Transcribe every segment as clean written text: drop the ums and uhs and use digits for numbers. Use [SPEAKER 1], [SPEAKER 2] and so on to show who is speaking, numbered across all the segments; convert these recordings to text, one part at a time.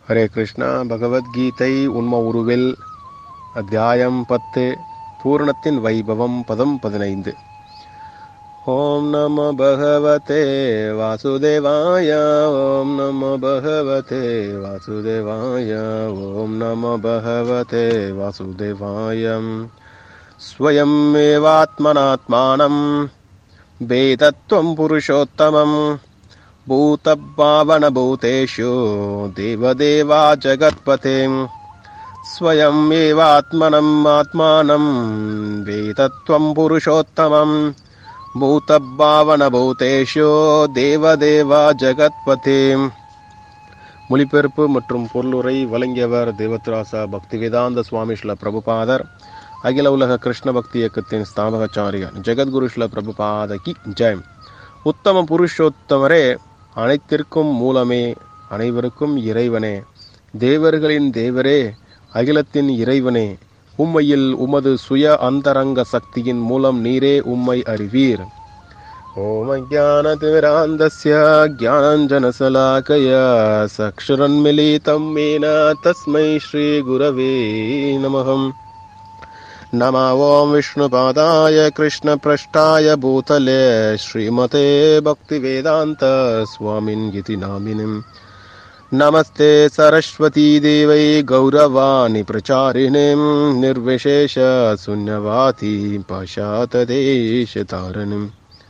[SPEAKER 1] ஹரே கிருஷ்ணா. பகவத்கீதை உண்ம உருவில் அத்தியாயம் 10 பூரணத்தின் வைபவம் பதம் 15. ஓம் நமோ பகவதே வாசுதேவாய. ஓம் நமோ பகவதே வாசுதேவாய. ஓம் நமோ பகவதே வாசுதேவாய. ஸ்வயம் ஏவாத்மனாத்மானம் வேதத்வம் புருஷோத்தமம் பூதபாவன பூதேஷு தேவதேவா ஜகத்பதே. ஸ்வயம் ஏவாத்மனம் ஆத்மானம் வேதத்வம் புருஷோத்தமம் பூதபாவன பூதேஷு தேவதேவா ஜகத்பதே. மொழிபெயர்ப்பு மற்றும் பொருளுரை வழங்கியவர் தேவத்ராசா பக்திவேதாந்த சுவாமி ஸ்ரீல பிரபுபாதர், அகில உலக கிருஷ்ண பக்தி இயக்கத்தின் ஸ்தாபகாச்சாரியர். ஜெகத்குரு ஸ்ரீல பிரபுபாத கி ஜெய். உத்தம புருஷோத்தமரே, அனைத்திற்கும் மூலமே, அனைவருக்கும் இறைவனே, தேவர்களின் தேவரே, அகிலத்தின் இறைவனே, உம்மையில் உமது சுய அந்தரங்க சக்தியின் மூலம் நீரே உம்மை அறிவீர். ஓம் அஜ்ஞானதிமிராந்தஸ்ய ஞானஞ்சனசலாகயா சக்ஷுரன்மிலிதம் மேன தஸ்மை ஸ்ரீ குரவே நமஹம். நம ஓம் விஷ்ணுபாதாய கிருஷ்ணப்ரஷ்டாய பூதலே ஸ்ரீமதே பக்திவேதாந்த ஸ்வாமின் இதி நாமினிம். நமஸ்தே சரஸ்வதி தேவை கௌரவாணி பிரச்சாரிணிம் நிர்விசேஷ சூன்யவாதி பாஷாததேஷதாரணிம்.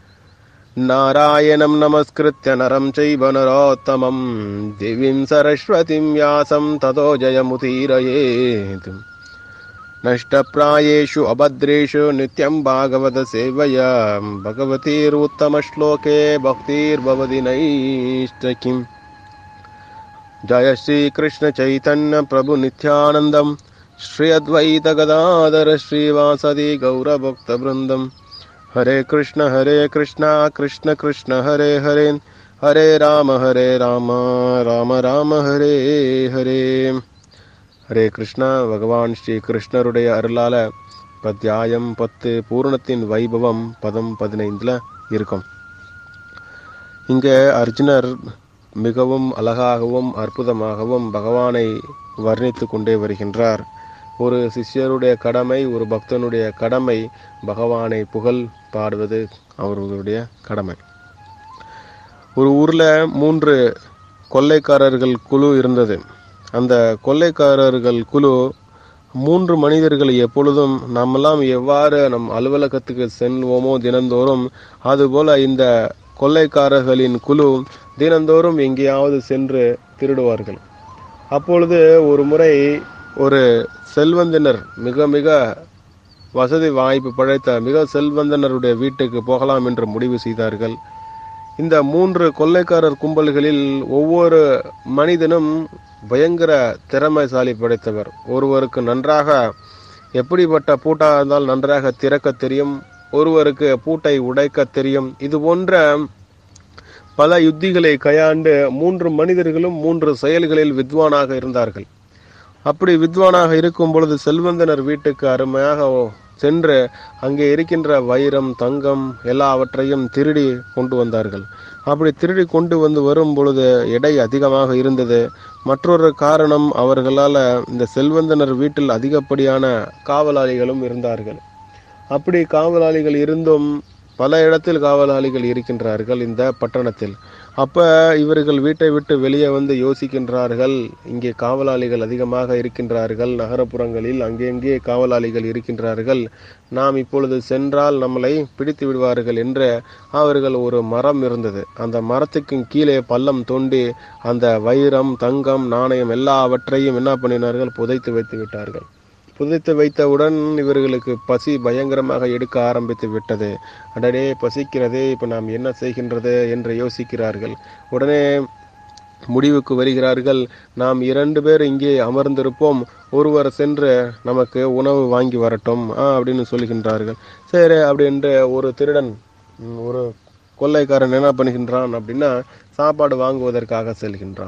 [SPEAKER 1] நாராயணம் நமஸ்கிருத்ய நரம் சைவ நரோத்தமம் தேவீம் சரஸ்வதிம் வியாசம் ததோ ஜயமுதீரயேத். நஷ்டப்ராயேஷு அபத்ரேஷு நித்யம் பாகவத சேவயா பகவதீருத்தமஸ்லோகே பக்திர்பவதி நைஷ்டகிம். ஜய ஸ்ரீ கிருஷ்ண சைதன்ய பிரபு நித்யானந்தம் ஸ்ரீ அத்வைத கதாதர ஸ்ரீவாசதி கௌரபக்த பிருந்தம். ஹரே கிருஷ்ண கிருஷ்ண கிருஷ்ண ஹரே ஹரே, ஹரே ராம ராம ராம ஹரே ஹரே. ஹரே கிருஷ்ணா. பகவான் ஸ்ரீ கிருஷ்ணருடைய அருளால அத்தியாயம் 10 பூரணத்தின் வைபவம் பதம் 15 இருக்கும். இங்க அர்ஜுனர் மிகவும் அழகாகவும் அற்புதமாகவும் பகவானை வர்ணித்து கொண்டே வருகின்றார். ஒரு சிஷ்யருடைய கடமை, ஒரு பக்தனுடைய கடமை பகவானை புகழ் பாடுவது அவர்களுடைய கடமை. ஒரு ஊர்ல 3 கொள்ளைக்காரர்கள் குழு இருந்தது. அந்த கொள்ளைக்காரர்கள் குழு 3 மனிதர்கள் எப்பொழுதும் நம்மெல்லாம் எவ்வாறு நம் அலுவலகத்துக்கு செல்வோமோ தினந்தோறும், அதுபோல இந்த கொள்ளைக்காரர்களின் குழு தினந்தோறும் எங்கேயாவது சென்று திருடுவார்கள். அப்பொழுது ஒரு முறை ஒரு செல்வந்தனர், மிக மிக வசதி வாய்ப்பு படைத்த மிக செல்வந்தனருடைய வீட்டுக்கு போகலாம் என்று முடிவு செய்தார்கள். இந்த 3 கொள்ளைக்காரர் கும்பல்களில் ஒவ்வொரு மனிதனும் பயங்கர திறமைசாலி படைத்தவர். ஒருவருக்கு நன்றாக எப்படிப்பட்ட பூட்டாக இருந்தால் நன்றாக திறக்க தெரியும், ஒருவருக்கு பூட்டை உடைக்க தெரியும். இது போன்ற பல யுத்திகளை கையாண்டு 3 மனிதர்களும் 3 செயல்களில் வித்வானாக இருந்தார்கள். அப்படி வித்வானாக இருக்கும் பொழுது செல்வந்தனர் வீட்டுக்கு அருமையாக சென்று அங்கே இருக்கின்ற வைரம், தங்கம் எல்லாவற்றையும் திருடி கொண்டு வந்தார்கள். அப்படி திருடி கொண்டு வரும் பொழுது எடை அதிகமாக இருந்தது. மற்றொரு காரணம், அவர்களால் இந்த செல்வந்தனர் வீட்டில் அதிகப்படியான காவலாளிகளும் இருந்தார்கள். அப்படி காவலாளிகள் இருந்தும் பல இடத்தில் காவலாளிகள் இருக்கின்றார்கள் இந்த பட்டணத்தில். அப்ப இவர்கள் வீட்டை விட்டு வெளியே வந்து யோசிக்கின்றார்கள், இங்கே காவலாளிகள் அதிகமாக இருக்கின்றார்கள், நகரப்புறங்களில் அங்கெங்கே காவலாளிகள் இருக்கின்றார்கள், நாம் இப்பொழுது சென்றால் நம்மளை பிடித்து விடுவார்கள் என்று அவர்கள் ஒரு மரம் இருந்தது. அந்த மரத்துக்கு கீழே பள்ளம் தோண்டி அந்த வைரம், தங்கம், நாணயம் எல்லாவற்றையும் என்ன பண்ணினார்கள், புதைத்து வைத்து விட்டார்கள். புதைத்து வைத்தவுடன் இவர்களுக்கு பசி பயங்கரமாக எடுக்க ஆரம்பித்து விட்டது. அடடே பசிக்கிறதே, இப்ப நாம் என்ன செய்கின்றது என்று யோசிக்கிறார்கள். உடனே முடிவுக்கு வருகிறார்கள், நாம் 2 பேர் இங்கே அமர்ந்திருப்போம், ஒருவர் சென்று நமக்கு உணவு வாங்கி வரட்டும் அப்படின்னு சொல்லுகின்றார்கள். சரி அப்படின்ற ஒரு திருடன், ஒரு கொள்ளைக்காரன் என்ன பண்ணுகின்றான் அப்படின்னா, சாப்பாடு வாங்குவதற்காக செல்கின்றான்.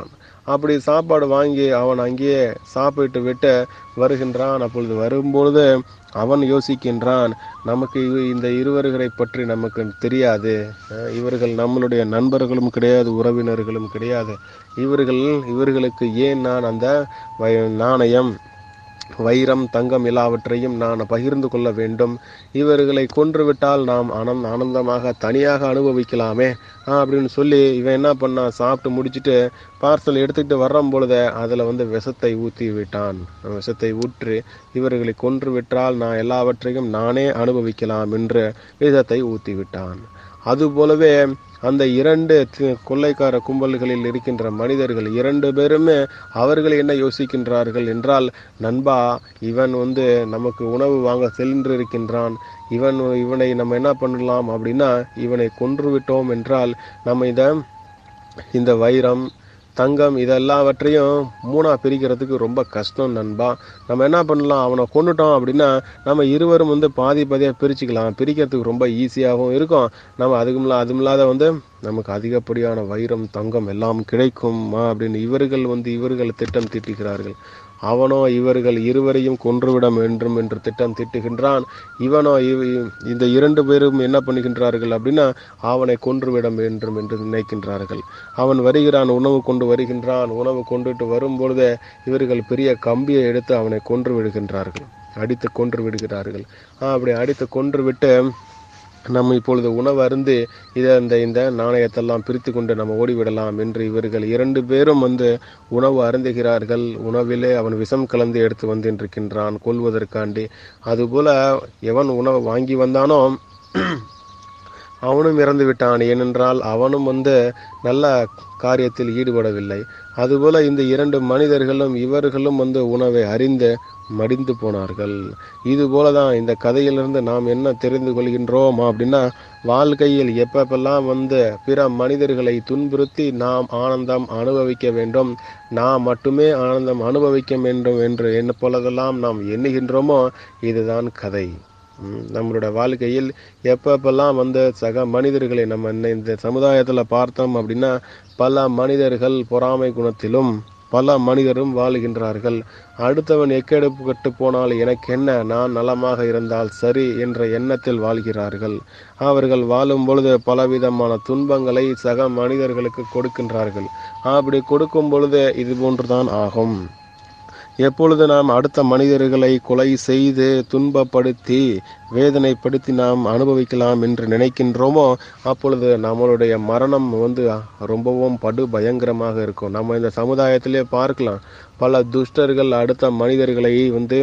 [SPEAKER 1] அப்படி சாப்பாடு வாங்கி அவன் அங்கேயே சாப்பிட்டு விட்டு வருகின்றான். அப்பொழுது வரும்பொழுது அவன் யோசிக்கின்றான், நமக்கு இந்த இருவர்களை பற்றி நமக்கு தெரியாது. இவர்கள் நம்மளுடைய நண்பர்களும் கிடையாது, உறவினர்களும் கிடையாது. இவர்களுக்கு ஏன் நான் அந்த நாணயம், வைரம், தங்கம் எல்லாவற்றையும் நான் பகிர்ந்து கொள்ள வேண்டும்? இவர்களை கொன்றுவிட்டால் நாம் ஆனந்தமாக தனியாக அனுபவிக்கலாமே அப்படின்னு சொல்லி இவன் என்ன பண்ணான், சாப்பிட்டு முடிச்சுட்டு பார்சல் எடுத்துக்கிட்டு வர்றும் பொழுது அதில் விஷத்தை ஊற்றி விட்டான். விஷத்தை ஊற்றி இவர்களை கொன்று விட்டால் நான் எல்லாவற்றையும் நானே அனுபவிக்கலாம் என்று விஷத்தை ஊற்றி விட்டான். அதுபோலவே அந்த 2 கொள்ளைக்கார கும்பல்களில் இருக்கின்ற மனிதர்கள் 2 பேருமே அவர்கள் என்ன யோசிக்கின்றார்கள் என்றால், நண்பா, இவன் நமக்கு உணவு வாங்க சென்றிருக்கின்றான். இவனை நம்ம என்ன பண்ணலாம் அப்படின்னா, இவனை கொன்று விட்டோம் என்றால் நம்ம இந்த வைரம், தங்கம் இதெல்லாவற்றையும் 3ஆ பிரிக்கிறதுக்கு ரொம்ப கஷ்டம் நண்பா. நம்ம என்ன பண்ணலாம், அவனை கொண்டுட்டோம் அப்படின்னா நம்ம இருவரும் பாதி பாதியாக பிரிச்சுக்கலாம். பிரிக்கிறதுக்கு ரொம்ப ஈஸியாகவும் இருக்கும். நம்ம அதுமில்லாத நமக்கு அதிகப்படியான வைரம், தங்கம் எல்லாம் கிடைக்கும் அப்படின்னு இவர்கள் திட்டம் தீட்டுகிறார்கள். அவனோ இவர்கள் இருவரையும் கொன்றுவிட வேண்டும் என்று திட்டம் தீட்டுகின்றான். இவனோ இந்த 2 பேரும் என்ன பண்ணுகின்றார்கள் அப்படின்னா, அவனை கொன்றுவிட வேண்டும் என்று நினைக்கின்றார்கள். அவன் வருகிறான், உணவு கொண்டு வருகின்றான். உணவு கொண்டுட்டு வரும்பொழுது இவர்கள் பெரிய கம்பியை எடுத்து அவனை கொன்று விடுகின்றார்கள், அடித்து கொன்று விடுகிறார்கள். அப்படி அடித்து கொன்று விட்டு நம்ம இப்பொழுது உணவு அருந்து இந்த நாணயத்தெல்லாம் பிரித்து கொண்டு நம்ம ஓடிவிடலாம் என்று இவர்கள் 2 பேரும் உணவு அருந்துகிறார்கள். உணவிலே அவன் விஷம் கலந்து எடுத்து வந்திருக்கின்றான் கொல்வதற்காண்டி. அதுபோல எவன் உணவு வாங்கி வந்தானோ அவனும் இறந்து விட்டான். ஏனென்றால் அவனும் நல்ல காரியத்தில் ஈடுபடவில்லை. அதுபோல இந்த 2 மனிதர்களும் இவர்களும் உணவை அறிந்து மடிந்து போனார்கள். இது போலதான் இந்த கதையிலிருந்து நாம் என்ன தெரிந்து கொள்கின்றோம் அப்படின்னா, வாழ்க்கையில் எப்பப்பெல்லாம் பிற மனிதர்களை துன்புறுத்தி நாம் ஆனந்தம் அனுபவிக்க வேண்டும், நாம் மட்டுமே ஆனந்தம் அனுபவிக்க வேண்டும் என்று எப்பொழுதெல்லாம் நாம் எண்ணுகின்றோமோ இதுதான் கதை. நம்மளோட வாழ்க்கையில் எப்பப்பெல்லாம் சக மனிதர்களை நம்ம இந்த சமுதாயத்தில் பார்த்தோம் அப்படின்னா, பல மனிதர்கள் பொறாமை குணத்திலும் பல மனிதரும் வாழுகின்றார்கள். அடுத்தவன் எக்கெடுப்பு கட்டு போனால் எனக்கு என்ன, நான் நலமாக இருந்தால் சரி என்ற எண்ணத்தில் வாழ்கிறார்கள். அவர்கள் வாழும் பொழுது பலவிதமான துன்பங்களை சக மனிதர்களுக்கு கொடுக்கின்றார்கள். அப்படி கொடுக்கும் பொழுது இது போன்றுதான் ஆகும். எப்பொழுது நாம் அடுத்த மனிதர்களை கொலை செய்து துன்பப்படுத்தி வேதனைப்படுத்தி நாம் அனுபவிக்கலாம் என்று நினைக்கின்றோமோ அப்பொழுது நம்மளுடைய மரணம் ரொம்பவும் படு பயங்கரமாக இருக்கும். நம்ம இந்த சமுதாயத்திலே பார்க்கலாம், பல துஷ்டர்கள் அடுத்த மனிதர்களை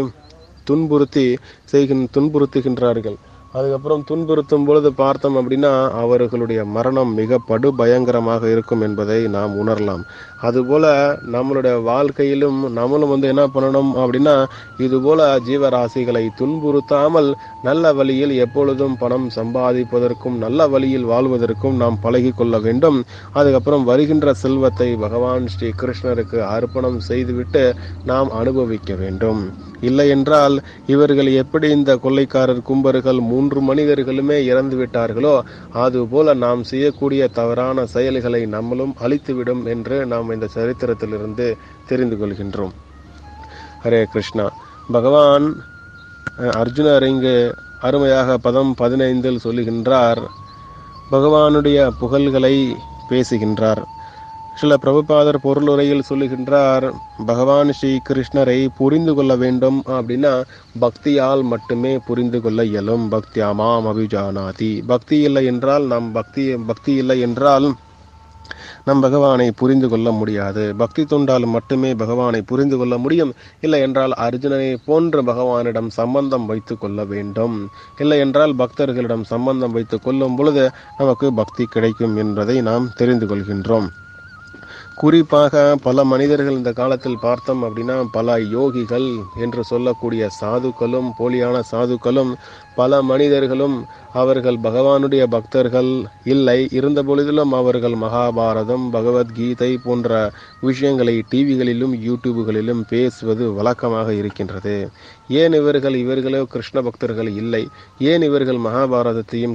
[SPEAKER 1] துன்புறுத்துகின்றார்கள். அதுக்கப்புறம் துன்புறுத்தும் பொழுது பார்த்தோம் அப்படின்னா அவர்களுடைய மரணம் மிக படு பயங்கரமாக இருக்கும் என்பதை நாம் உணரலாம். அதுபோல நம்மளுடைய வாழ்க்கையிலும் நம்மளும் என்ன பண்ணணும் அப்படின்னா, இதுபோல ஜீவராசிகளை துன்புறுத்தாமல் நல்ல வழியில் எப்பொழுதும் பணம் சம்பாதிப்பதற்கும் நல்ல வழியில் வாழ்வதற்கும் நாம் பழகி கொள்ள வேண்டும். அதுக்கப்புறம் வருகின்ற செல்வத்தை பகவான் ஸ்ரீ கிருஷ்ணருக்கு அர்ப்பணம் செய்துவிட்டு நாம் அனுபவிக்க வேண்டும். இல்லை என்றால் இவர்கள் எப்படி இந்த கொள்ளைக்காரர் கும்பர்கள் 3 மனிதர்களுமே இறந்து விட்டார்களோ அதுபோல நாம் செய்யக்கூடிய தவறான செயல்களை நம்மளும் அழித்துவிடும் என்று நாம் இந்த சரித்திரத்திலிருந்து தெரிந்து கொள்கின்றோம். ஹரே கிருஷ்ணா. பகவான் அர்ஜுனர் இங்கு அருமையாக பதம் 15 சொல்லுகின்றார், பகவானுடைய புகழ்களை பேசுகின்றார். சில பிரபுபாதர் பொருளுரையில் சொல்லுகின்றார், பகவான் ஸ்ரீ கிருஷ்ணரை புரிந்து கொள்ள வேண்டும் அப்படின்னா பக்தியால் மட்டுமே புரிந்து கொள்ள இயலும். பக்தியாமாம் அபிஜானாதி. பக்தி இல்லை என்றால் பக்தி இல்லை என்றால் நம் பகவானை புரிந்து கொள்ள முடியாது. பக்தி தொண்டால் மட்டுமே பகவானை புரிந்து கொள்ள முடியும். இல்லை என்றால் அர்ஜுனனை போன்ற பகவானிடம் சம்பந்தம் வைத்து கொள்ள வேண்டும். இல்லை என்றால் பக்தர்களிடம் சம்பந்தம் வைத்து கொள்ளும் பொழுது நமக்கு பக்தி கிடைக்கும் என்பதை நாம் தெரிந்து கொள்கின்றோம். குறிப்பாக பல மனிதர்கள் இந்த காலத்தில் பார்த்தோம் அப்படின்னா, பல யோகிகள் என்று சொல்லக்கூடிய சாதுக்களும் போலியான சாதுக்களும் பல மனிதர்களும் அவர்கள் பகவானுடைய பக்தர்கள் இல்லை. இருந்த பொழுதிலும் அவர்கள் மகாபாரதம், பகவத்கீதை போன்ற விஷயங்களை டிவிகளிலும் யூடியூபுகளிலும் பேசுவது வழக்கமாக இருக்கின்றது. ஏன் இவர்களோ கிருஷ்ண பக்தர்கள் இல்லை? ஏன் இவர்கள் மகாபாரதத்தையும்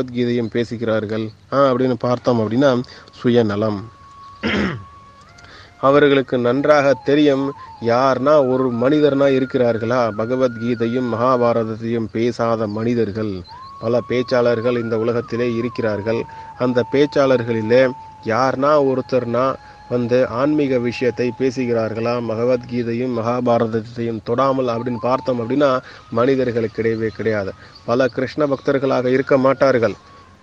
[SPEAKER 1] பகவத்கீதையும் பேசுகிறார்கள் அப்படின்னு பார்த்தோம் அப்படின்னா, சுயநலம். அவர்களுக்கு நன்றாக தெரியும் யார்னா ஒரு மனிதர்னா இருக்கிறார்களா, பகவத்கீதையும் மகாபாரதத்தையும் பேசாத மனிதர்கள் பல பேச்சாளர்கள் இந்த உலகத்திலே இருக்கிறார்கள். அந்த பேச்சாளர்களிலே யார்னா ஒருத்தர்னா ஆன்மீக விஷயத்தை பேசுகிறார்களா, பகவத்கீதையும் மகாபாரதத்தையும் தொடாமல் அப்படின்னு பார்த்தோம் அப்படின்னா மனிதர்களுக்கு கிடையவே கிடையாது. பல கிருஷ்ண பக்தர்களாக இருக்க மாட்டார்கள்.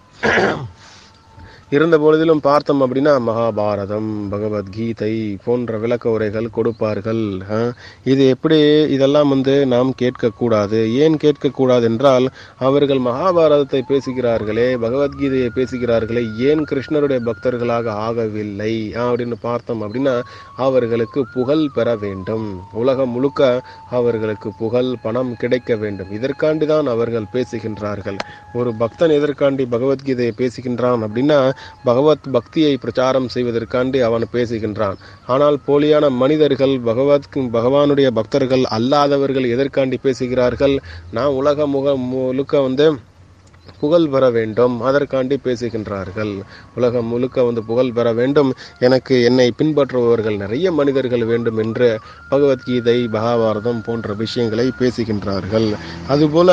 [SPEAKER 1] இருந்த பொழுதிலும் பார்த்தோம் அப்படின்னா மகாபாரதம், பகவத்கீதை போன்ற விளக்க உரைகள் கொடுப்பார்கள். இது எப்படி இதெல்லாம் நாம் கேட்கக்கூடாது. ஏன் கேட்கக்கூடாது என்றால், அவர்கள் மகாபாரதத்தை பேசுகிறார்களே, பகவத்கீதையை பேசுகிறார்களே, ஏன் கிருஷ்ணருடைய பக்தர்களாக ஆகவில்லை அப்படின்னு பார்த்தோம் அப்படின்னா, அவர்களுக்கு புகழ் பெற வேண்டும். உலகம் முழுக்க அவர்களுக்கு புகழ், பணம் கிடைக்க வேண்டும். இதற்காண்டி தான் அவர்கள் பேசுகின்றார்கள். ஒரு பக்தன் எதற்காண்டி பகவத்கீதையை பேசுகின்றான் அப்படின்னா, பகவத் பக்தியை பிரச்சாரம் செய்வதற்காண்டி அவன் பேசுகின்றான். ஆனால் போலியான மனிதர்கள், பகவானுடைய பக்தர்கள் அல்லாதவர்கள் எதற்காண்டி பேசுகிறார்கள்? நான் உலக முழுக்க புகழ் பெற வேண்டும், அதற்காண்டி பேசுகின்றார்கள். உலகம் முழுக்க புகழ் பெற வேண்டும், எனக்கு என்னை பின்பற்றுபவர்கள் நிறைய மனிதர்கள் வேண்டும் என்று பகவத்கீதை, மகாபாரதம் போன்ற விஷயங்களை பேசுகின்றார்கள். அதுபோல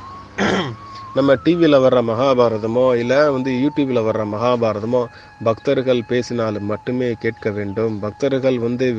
[SPEAKER 1] நம்ம டிவியில் வர்ற மகாபாரதமோ இல்லை யூடியூப்பில் வர்ற மகாபாரதமோ பக்தர்கள் பேசினாலும் மட்டுமே கேட்க வேண்டும். பக்தர்கள்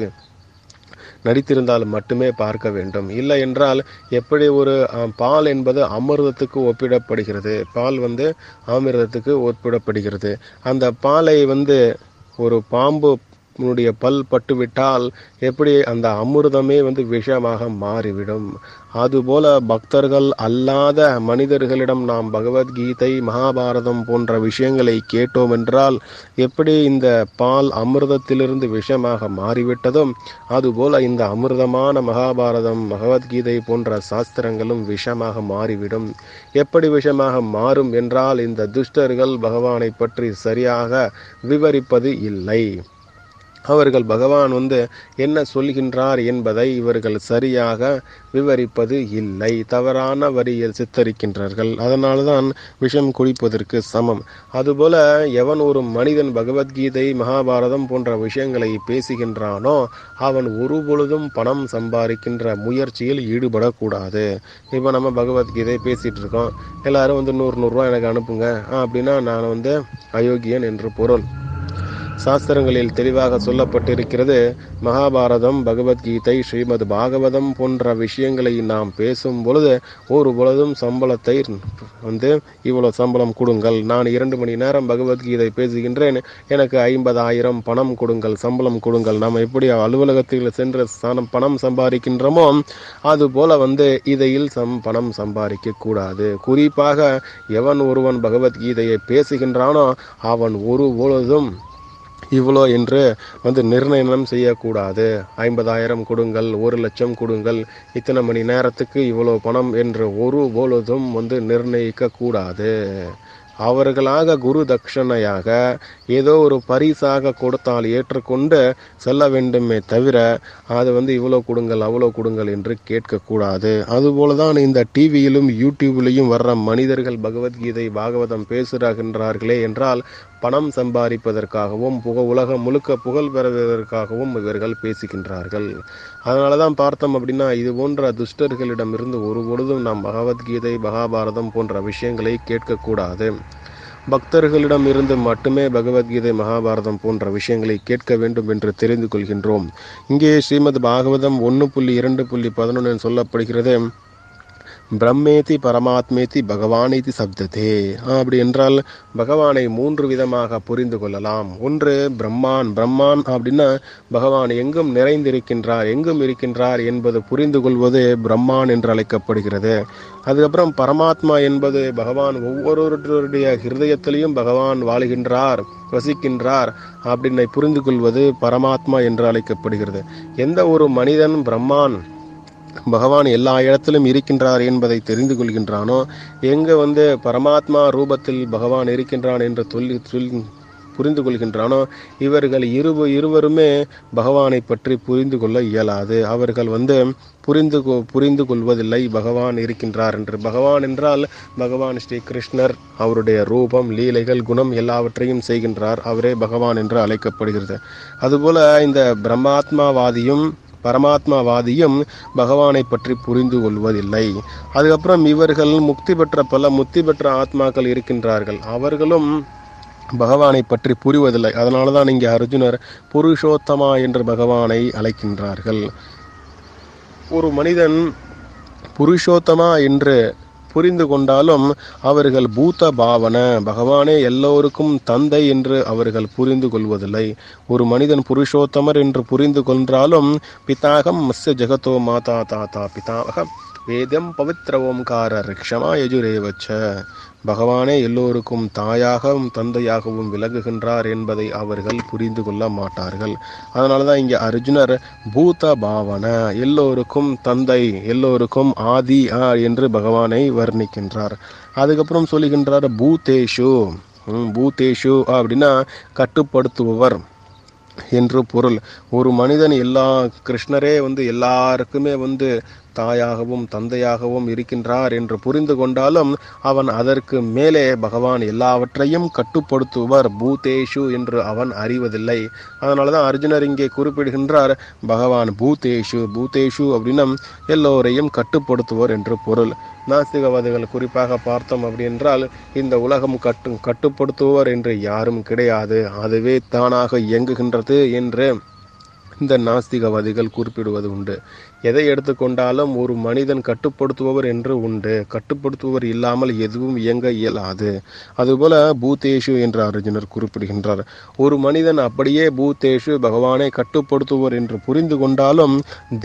[SPEAKER 1] நடித்திருந்தால் மட்டுமே பார்க்க வேண்டும். இல்லை என்றால், எப்படி ஒரு பால் என்பது அமிர்தத்துக்கு ஒப்பிடப்படுகிறது, பால் அமிர்தத்துக்கு ஒப்பிடப்படுகிறது. அந்த பாலை ஒரு பாம்பு பல் பட்டுவிட்டால் எப்படி அந்த அமிர்தமே விஷமாக மாறிவிடும். அதுபோல பக்தர்கள் அல்லாத மனிதர்களிடம் நாம் பகவத்கீதை, மகாபாரதம் போன்ற விஷயங்களை கேட்டோம் என்றால் எப்படி இந்த பால் அமிர்தத்திலிருந்து விஷமாக மாறிவிட்டதும், அதுபோல இந்த அமிர்தமான மகாபாரதம், பகவத்கீதை போன்ற சாஸ்திரங்களும் விஷமாக மாறிவிடும். எப்படி விஷமாக மாறும் என்றால், இந்த துஷ்டர்கள் பகவானை பற்றி சரியாக விவரிப்பது இல்லை. அவர்கள் பகவான் என்ன சொல்கின்றார் என்பதை இவர்கள் சரியாக விவரிப்பது இல்லை. தவறான வரியில் சித்தரிக்கின்றார்கள். அதனால்தான் விஷம் குடிப்பதற்கு சமம். அதுபோல எவன் ஒரு மனிதன் பகவத்கீதை, மகாபாரதம் போன்ற விஷயங்களை பேசுகின்றானோ அவன் ஒரு பொழுதும் பணம் சம்பாதிக்கின்ற முயற்சியில் ஈடுபடக்கூடாது. இப்போ நம்ம பகவத்கீதை பேசிட்டு இருக்கோம், எல்லாரும் 100 ரூபா எனக்கு அனுப்புங்க அப்படின்னா நான் அயோக்கியன் என்று பொருள். சாஸ்திரங்களில் தெளிவாக சொல்லப்பட்டிருக்கிறது. மகாபாரதம், பகவத்கீதை, ஸ்ரீமத் பாகவதம் போன்ற விஷயங்களை நாம் பேசும் பொழுது ஒரு பொழுதும் சம்பளத்தை இவ்வளவு சம்பளம் கொடுங்கள், நான் 2 மணி நேரம் பகவத்கீதை பேசுகின்றேன், எனக்கு 50,000 பணம் கொடுங்கள், சம்பளம் கொடுங்கள். நாம் எப்படி அலுவலகத்தில் சென்று பணம் சம்பாதிக்கின்றோமோ அதுபோல இதையில் பணம் சம்பாதிக்க கூடாது. குறிப்பாக எவன் ஒருவன் பகவத்கீதையை பேசுகின்றானோ அவன் ஒரு பொழுதும் இவ்வளோ என்று நிர்ணயம் செய்யக்கூடாது. 50,000 கொடுங்கள், 1,00,000 கொடுங்கள், இத்தனை மணி நேரத்துக்கு இவ்வளோ பணம் என்று ஒரு பொழுதும் நிர்ணயிக்க கூடாது. அவர்களாக குரு தட்சணையாக ஏதோ ஒரு பரிசாக கொடுத்தால் ஏற்றுக்கொண்டு செல்ல வேண்டுமே தவிர அது இவ்வளோ கொடுங்கள், அவ்வளோ கொடுங்கள் என்று கேட்கக்கூடாது. அதுபோலதான் இந்த டிவியிலும் யூடியூப்லையும் வர்ற மனிதர்கள் பகவத்கீதை, பாகவதம் பேசுகிறார்களே என்றால் பணம் சம்பாதிப்பதற்காகவும் உலகம் முழுக்க புகழ் பெறுவதற்காகவும் இவர்கள் பேசுகின்றார்கள். அதனால தான் பார்த்தோம் அப்படின்னா, இது போன்ற துஷ்டர்களிடமிருந்து ஒரு பொழுதும் நாம் பகவத்கீதை, மகாபாரதம் போன்ற விஷயங்களை கேட்கக்கூடாது. பக்தர்களிடம் இருந்து மட்டுமே பகவத்கீதை, மகாபாரதம் போன்ற விஷயங்களை கேட்க வேண்டும் என்று தெரிந்து கொள்கின்றோம். இங்கே ஸ்ரீமத் பாகவதம் 1.2.11 சொல்லப்படுகிறது, பிரம்மேதி பரமாத்மேதி பகவானேதி சப்ததே. அப்படி என்றால் பகவானை 3 விதமாக புரிந்து கொள்ளலாம். ஒன்று பிரம்மான். பிரம்மான் அப்படின்னா பகவான் எங்கும் நிறைந்திருக்கின்றார், எங்கும் இருக்கின்றார் என்பது புரிந்து கொள்வது பிரம்மான் என்று அழைக்கப்படுகிறது. அதுக்கப்புறம் பரமாத்மா என்பது பகவான் ஒவ்வொருவருடைய ஹிருதயத்திலையும் பகவான் வாழுகின்றார், வசிக்கின்றார் அப்படின்னு புரிந்து கொள்வது பரமாத்மா என்று அழைக்கப்படுகிறது. எந்த ஒரு மனிதன் பிரம்மான், பகவான் எல்லா இடத்திலும் இருக்கின்றார் என்பதை தெரிந்து கொள்கின்றானோ, எங்க பரமாத்மா ரூபத்தில் பகவான் இருக்கின்றான் என்று புரிந்து கொள்கின்றானோ இவர்கள் இருவருமே பகவானை பற்றி புரிந்து கொள்ள இயலாது. அவர்கள் புரிந்து கொள்வதில்லை பகவான் இருக்கின்றார் என்று. பகவான் என்றால் பகவான் ஸ்ரீ கிருஷ்ணர், அவருடைய ரூபம், லீலைகள், குணம் எல்லாவற்றையும் செய்கின்றார். அவரே பகவான் என்று அழைக்கப்படுகிறது. அதுபோல இந்த பிரம்மாத்மாவாதியும் பரமாத்மாவாதியும் பகவானை பற்றி புரிந்து கொள்வதில்லை. அதுக்கப்புறம் இவர்கள் முக்தி பெற்ற ஆத்மாக்கள் இருக்கின்றார்கள். அவர்களும் பகவானை பற்றி புரிவதில்லை. அதனாலதான் இங்கே அர்ஜுனர் புருஷோத்தமா என்று பகவானை அழைக்கின்றார்கள். ஒரு மனிதன் புருஷோத்தமா என்று புரிந்து கொண்டாலும் அவர்கள் பூத பாவன, பகவானே எல்லோருக்கும் தந்தை என்று அவர்கள் புரிந்து கொள்வதில்லை. ஒரு மனிதன் புருஷோத்தமர் என்று புரிந்து கொண்டாலும் பிதாகம் மஸ்ய ஜெகதோ மாதா தாத்தா பிதாவக வேதம் பவித்ர ஓம்கார ரிக்ஷமா யஜுரேவச்ச, பகவானே எல்லோருக்கும் தாயாகவும் தந்தையாகவும் விளங்குகின்றார் என்பதை அவர்கள் புரிந்து கொள்ள மாட்டார்கள். அதனாலதான் இங்கே அர்ஜுனர் பூத பாவன, எல்லோருக்கும் தந்தை, எல்லோருக்கும் ஆதி என்று பகவானை வர்ணிக்கின்றார். அதுக்கப்புறம் சொல்லுகின்றார் பூதேஷு. பூதேஷு அப்படின்னா கட்டுப்படுத்துபவர் என்று பொருள். ஒரு மனிதன் கிருஷ்ணரே எல்லாருக்குமே தாயாகவும் தந்தையாகவும் இருக்கின்றார் என்று புரிந்து கொண்டாலும் அவன் அதற்கு மேலே பகவான் எல்லாவற்றையும் கட்டுப்படுத்துவர் பூதேஷு என்று அவன் அறிவதில்லை. அதனாலதான் அர்ஜுனர் இங்கே குறிப்பிடுகின்றார் பகவான் பூதேஷு அப்படின்னா எல்லோரையும் கட்டுப்படுத்துவர் என்று பொருள். நாஸ்திகவாதிகள் குறிப்பாக பார்த்தோம் அப்படி என்றால் இந்த உலகம் கட்டுப்படுத்துவர் என்று யாரும் கிடையாது, அதுவே தானாக இயங்குகின்றது என்று இந்த நாஸ்திகவாதிகள் குறிப்பிடுவது உண்டு. எதை எடுத்துக்கொண்டாலும் ஒரு மனிதன் கட்டுப்படுத்துபவர் என்று உண்டு. கட்டுப்படுத்துபவர் இல்லாமல் எதுவும் இயங்க இயலாது. அதுபோல பூதேஷு என்று அர்ஜுனர் குறிப்பிடுகின்றார். ஒரு மனிதன் அப்படியே பூதேஷு பகவானை கட்டுப்படுத்துவர் என்று புரிந்து கொண்டாலும்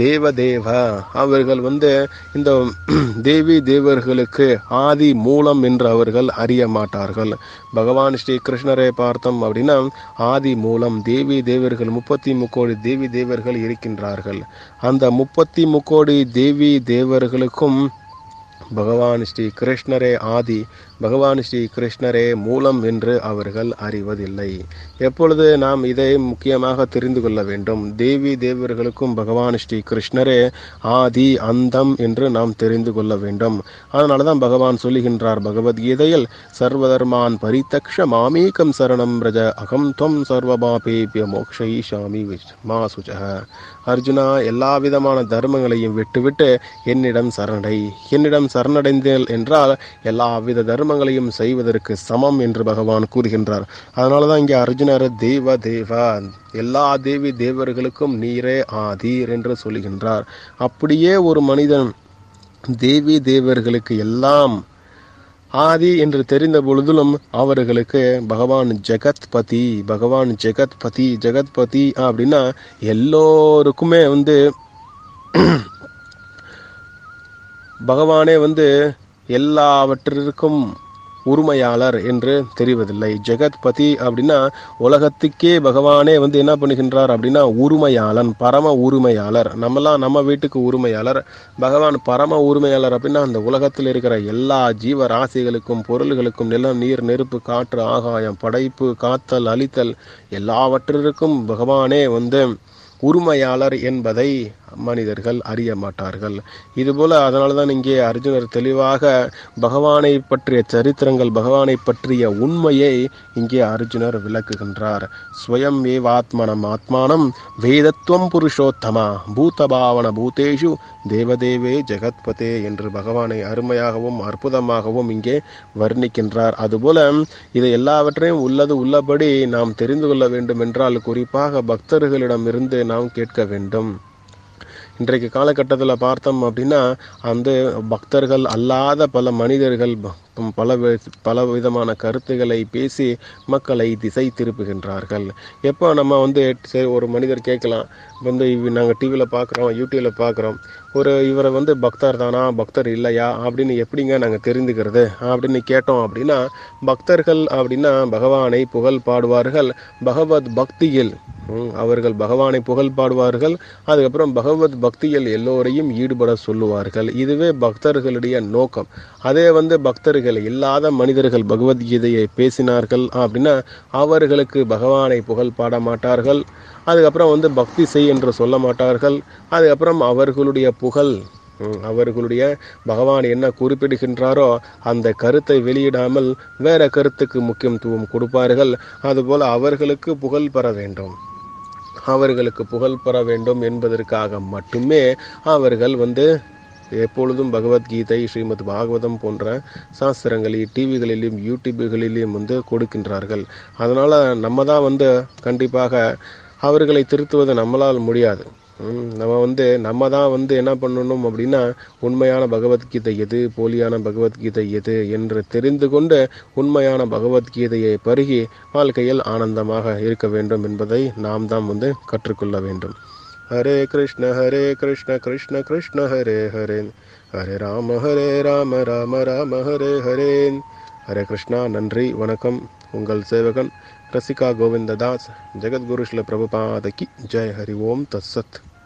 [SPEAKER 1] தேவ அவர்கள் இந்த தேவி தேவர்களுக்கு ஆதி மூலம் என்று அவர்கள் அறிய மாட்டார்கள். பகவான் ஸ்ரீ கிருஷ்ணரை பார்த்தோம் அப்படின்னா ஆதி மூலம், தேவி தேவர்கள் 33 கோடி தேவி தேவர்கள் இருக்கின்றார்கள். அந்த 33 கோடி தேவி தேவர்களுக்கும் பகவான் ஸ்ரீ கிருஷ்ணரே ஆதி, பகவான் ஸ்ரீ கிருஷ்ணரே மூலம் என்று அவர்கள் அறிவதில்லை. எப்பொழுது நாம் இதை முக்கியமாக தெரிந்து கொள்ள வேண்டும். தேவி தேவர்களுக்கும் பகவான் ஸ்ரீ கிருஷ்ணரே ஆதி அந்தம் என்று நாம் தெரிந்து கொள்ள வேண்டும். அதனாலதான் பகவான் சொல்லுகின்றார் பகவத்கீதையில் சர்வதர்மான் பரிதக்ஷ மாமீகம் சரணம் ரஜ அகம் துவம் சர்வபாபேபிய மோக்ஷயிஷாமி மா சுஜஹ. அர்ஜுனா, எல்லா விதமான தர்மங்களையும் விட்டுவிட்டு என்னிடம் சரணடைந்தேன் என்றால் எல்லா வித தர்மங்களையும் செய்வதற்கு சமம் என்று பகவான் கூறுகின்றார். அதனாலதான் இங்கே அர்ஜுனர் தேவா எல்லா தேவி தேவர்களுக்கும் நீரே ஆதீர் என்று சொல்லுகின்றார். அப்படியே ஒரு மனிதன் தேவி தேவர்களுக்கு எல்லாம் ஆதி என்று தெரிந்த பொழுதிலும் அவர்களுக்கு பகவான் ஜெகத்பதி அப்படின்னா எல்லோருக்குமே பகவானே எல்லாவற்றிற்கும் உரிமையாளர் என்று தெரிவதில்லை. ஜெகத்பதி அப்படின்னா உலகத்துக்கே பகவானே என்ன பண்ணுகின்றார் அப்படின்னா உரிமையாளன், பரம உரிமையாளர். நம்ம வீட்டுக்கு உரிமையாளர், பகவான் பரம உரிமையாளர் அப்படின்னா அந்த உலகத்தில் இருக்கிற எல்லா ஜீவராசிகளுக்கும் பொருள்களுக்கும் நிலம், நீர், நெருப்பு, காற்று, ஆகாயம், படைப்பு, காத்தல், அழித்தல் எல்லாவற்றிற்கும் பகவானே உரிமையாளர் என்பதை மனிதர்கள் அறிய மாட்டார்கள். இதுபோல அதனால்தான் இங்கே அர்ஜுனர் தெளிவாக பகவானை பற்றிய சரித்திரங்கள், பகவானை பற்றிய உண்மையை இங்கே அர்ஜுனர் விளக்குகின்றார். ஸ்வயம் ஏவாத்மனம் ஆத்மானம் வேதத்துவம் புருஷோத்தமா பூதபாவன பூதேஷு தேவதேவே ஜெகத்பதே என்று பகவானை அருமையாகவும் அற்புதமாகவும் இங்கே வர்ணிக்கின்றார். அதுபோல இதை எல்லாவற்றையும் உள்ளபடி நாம் தெரிந்து கொள்ள வேண்டும் என்றால் குறிப்பாக பக்தர்களிடமிருந்து நாம் கேட்க வேண்டும். இன்றைக்கு காலகட்டத்தில் பார்த்தோம் அப்படின்னா அந்த பக்தர்கள் அல்லாத பல மனிதர்கள் பல விதமான கருத்துக்களை பேசி மக்களை திசை திருப்புகின்றார்கள். எப்போ நம்ம சரி ஒரு மனிதர் கேட்கலாம், நாங்கள் டிவியில் பார்க்குறோம், யூடியூப்பில் பார்க்குறோம், இவரை பக்தர் தானா பக்தர் இல்லையா அப்படின்னு எப்படிங்க நாங்கள் தெரிந்துக்கிறது அப்படின்னு கேட்டோம் அப்படின்னா, பக்தர்கள் அப்படின்னா பகவானை புகழ் பாடுவார்கள். பகவத் பக்தியில் அவர்கள் பகவானை புகழ் பாடுவார்கள். அதுக்கப்புறம் பகவத் பக்தியில் எல்லோரையும் ஈடுபட சொல்லுவார்கள். இதுவே பக்தர்களுடைய நோக்கம். அதே பக்தர்கள் இல்லாத மனிதர்கள் பகவத்கீதையை பேசினார்கள் அப்படின்னா அவர்களுக்கு பகவானை புகழ் பாட மாட்டார்கள். அதுக்கப்புறம் பக்தி செய் என்று சொல்ல மாட்டார்கள். அதுக்கப்புறம் அவர்களுடைய புகழ் அவர்களுடைய பகவான் என்ன குறிப்பிடுகின்றாரோ அந்த கருத்தை வெளியிடாமல் வேற கருத்துக்கு முக்கியத்துவம் கொடுப்பார்கள். அதுபோல அவர்களுக்கு புகழ் பெற வேண்டும் என்பதற்காக மட்டுமே அவர்கள் எப்பொழுதும் பகவத்கீதை, ஸ்ரீமத் பாகவதம் போன்ற சாஸ்திரங்களில் டிவிகளிலும் யூடியூபுகளிலும் கொடுக்கின்றார்கள். அதனால நம்ம தான் கண்டிப்பாக அவர்களை திருத்துவது நம்மளால் முடியாது. நம்ம தான் என்ன பண்ணணும் அப்படின்னா உண்மையான பகவத்கீதை எது, போலியான பகவத்கீதை எது என்று தெரிந்து கொண்டு உண்மையான பகவத்கீதையை பருகி வாழ்க்கையில் ஆனந்தமாக இருக்க வேண்டும் என்பதை நாம் தான் கற்றுக்கொள்ள வேண்டும். ஹரே கிருஷ்ண கிருஷ்ண கிருஷ்ண ஹரே ஹரே, ஹரே ராம ராம ராம ஹரே ஹரே. ஹரே கிருஷ்ணா. நன்றி, வணக்கம். உங்கள் சேவகன் ரசிகா கோவிந்ததாஸ். ஜெகத்குரு ஸ்ரீல பிரபுபாத கி ஜெய். ஹரி ஓம் தத்சத்.